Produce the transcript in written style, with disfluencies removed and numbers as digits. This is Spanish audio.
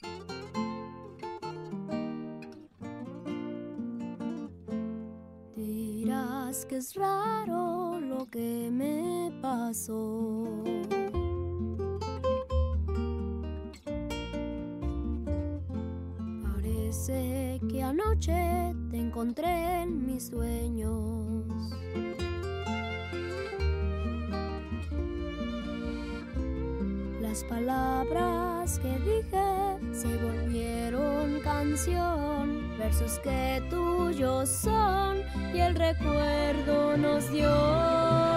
Dirás que es raro lo que me pasó. Parece que anoche te encontré en mis sueños. Las palabras que dije se volvieron canción, versos que tuyos son y el recuerdo nos dio.